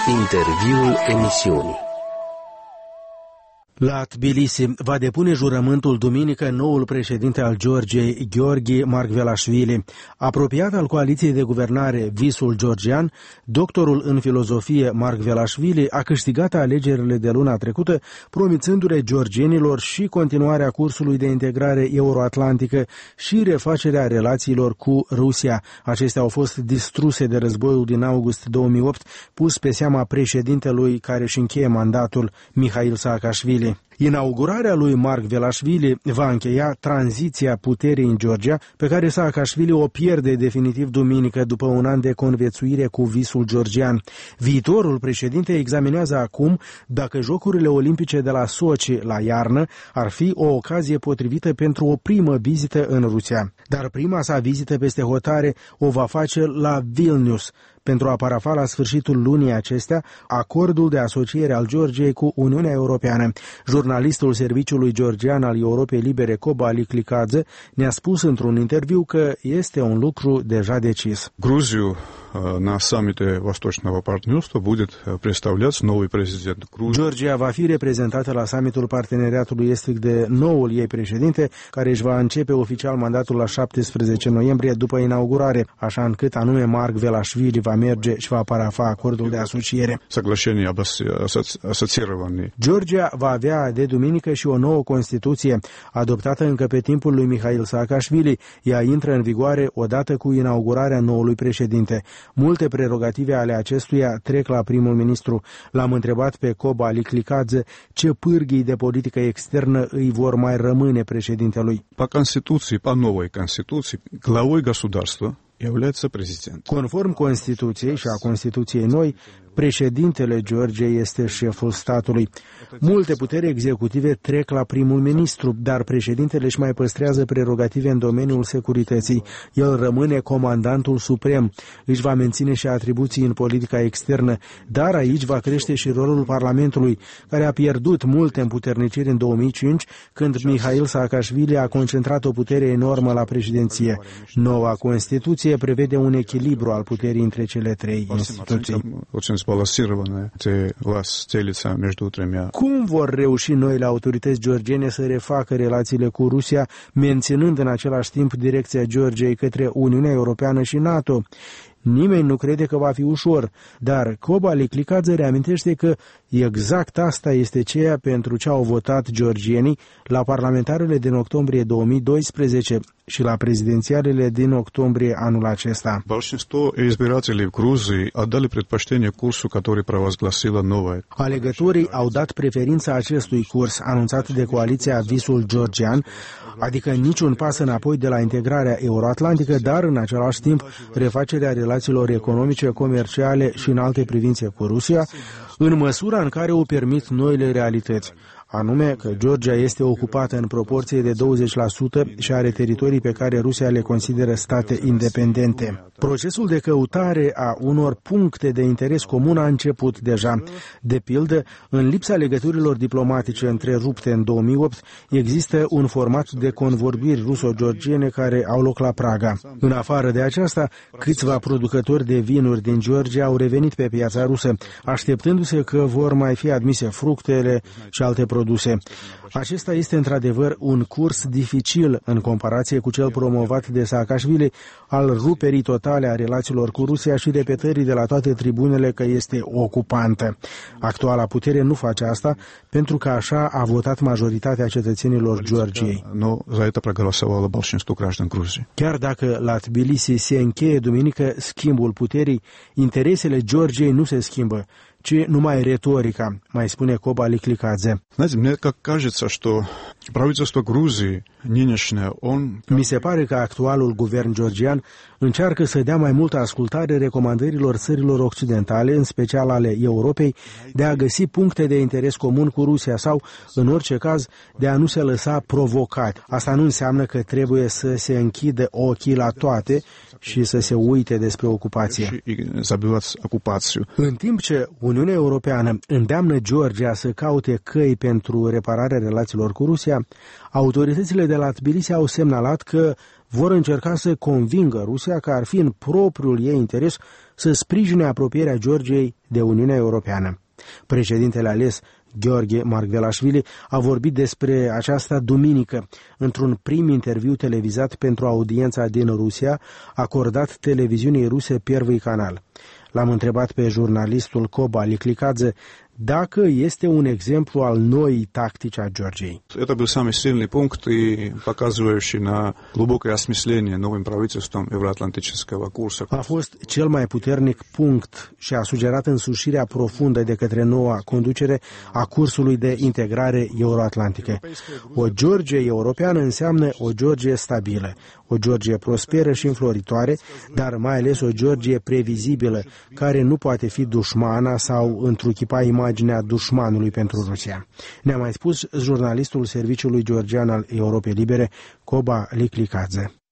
Interviul emisiunii. La Tbilisi va depune jurământul duminică noul președinte al Georgiei, Gheorghe Margvelashvili. Apropiat al coaliției de guvernare Visul Georgian, doctorul în filozofie Margvelashvili a câștigat alegerile de luna trecută, promițându-le georgienilor și continuarea cursului de integrare euroatlantică și refacerea relațiilor cu Rusia. Acestea au fost distruse de războiul din august 2008, pus pe seama președintelui care își încheie mandatul, Mihail Saakashvili. Inaugurarea lui Margvelashvili va încheia tranziția puterii în Georgia, pe care Saakashvili o pierde definitiv duminică după un an de conviețuire cu Visul Georgian. Viitorul președinte examinează acum dacă Jocurile Olimpice de la Sochi la iarnă ar fi o ocazie potrivită pentru o primă vizită în Rusia. Dar prima sa vizită peste hotare o va face la Vilnius, pentru a parafa la sfârșitul lunii acestea acordul de asociere al Georgiei cu Uniunea Europeană. Jurnalistul Serviciului Georgian al Europei Libere, Koba Liklikadze, ne-a spus într-un interviu că este un lucru deja decis. Грузию на саммите Восточного партнерства будет представлять новый президент Грузии. Georgia va fi reprezentată la summitul Parteneriatului Estic de noul ei președinte, care își va începe oficial mandatul la 17 noiembrie după inaugurare, așa încât anume Margvelashvili va merge și va parafa acordul de asociere. Georgia va avea de duminică și o nouă Constituție, adoptată încă pe timpul lui Mihail Saakashvili. Ea intră în vigoare odată cu inaugurarea noului președinte. Multe prerogative ale acestuia trec la primul ministru. L-am întrebat pe Koba Liklikadze ce pârghii de politică externă îi vor mai rămâne președintelui. По Конституции, по новой Конституции, главой государства является президент. Conform Constituției și a Constituției noi, președintele Georgiei este șeful statului. Multe puteri executive trec la primul ministru, dar președintele își mai păstrează prerogative în domeniul securității. El rămâne comandantul suprem, își va menține și atribuții în politica externă, dar aici va crește și rolul Parlamentului, care a pierdut multe împuterniciri în 2005, când Mihail Saakashvili a concentrat o putere enormă la președinție. Noua Constituție prevede un echilibru al puterii între cele trei instituții. Cum vor reuși noile autorități georgiene să refacă relațiile cu Rusia, menținând în același timp direcția Georgiei către Uniunea Europeană și NATO? Nimeni nu crede că va fi ușor, dar Koba Liklikadze reamintește că exact asta este ceea pentru ce au votat georgienii la parlamentarele din octombrie 2012 și la prezidențialele din octombrie anul acesta. Alegătorii au dat preferința acestui curs anunțat de coaliția Visul Georgian, adică niciun pas înapoi de la integrarea euroatlantică, dar în același timp refacerea relațiilor economice, comerciale și în alte privințe cu Rusia, în măsura în care o permit noile realități, anume că Georgia este ocupată în proporție de 20% și are teritorii pe care Rusia le consideră state independente. Procesul de căutare a unor puncte de interes comun a început deja. De pildă, în lipsa legăturilor diplomatice întrerupte în 2008, există un format de convorbiri ruso-georgiene care au loc la Praga. În afară de aceasta, câțiva producători de vinuri din Georgia au revenit pe piața rusă, așteptându-se că vor mai fi admise fructele și alte produse. Acesta este într-adevăr un curs dificil în comparație cu cel promovat de Saakashvili al ruperii totale a relațiilor cu Rusia și repetării de la toate tribunele că este ocupantă. Actuala putere nu face asta pentru că așa a votat majoritatea cetățenilor Georgiei. Chiar dacă la Tbilisi se încheie duminică schimbul puterii, interesele Georgiei nu se schimbă, ci numai retorica, mai spune Koba Liklikadze. Mi se pare că actualul guvern georgian încearcă să dea mai multă ascultare recomandărilor țărilor occidentale, în special ale Europei, de a găsi puncte de interes comun cu Rusia sau, în orice caz, de a nu se lăsa provocat. Asta nu înseamnă că trebuie să se închidă ochii la toate și să se uite despre ocupație. În timp ce Uniunea Europeană îndeamnă Georgia să caute căi pentru repararea relațiilor cu Rusia, autoritățile de la Tbilisi au semnalat că vor încerca să convingă Rusia că ar fi în propriul ei interes să sprijine apropierea Georgiei de Uniunea Europeană. Președintele ales, Gheorghe Margvelashvili, a vorbit despre aceasta duminică într-un prim interviu televizat pentru audiența din Rusia, acordat televiziunii ruse Первый canal. L-am întrebat pe jurnalistul Koba Liklikadze dacă este un exemplu al noii tactici a Georgiei. Это был самый сильный пункт и показывающий на глубокое осмысление новым правительством евроатлантического курса. A fost cel mai puternic punct și a sugerat însușirea profundă de către noua conducere a cursului de integrare euroatlantică. O Georgie europeană înseamnă o Georgie stabilă, o Georgie prosperă și înfloritoare, dar mai ales o Georgie previzibilă, care nu poate fi dușmana sau întruchipa imaginea dușmanului pentru Rusia. Ne-a mai spus jurnalistul Serviciului Georgian al Europei Libere, Koba Liklikadze.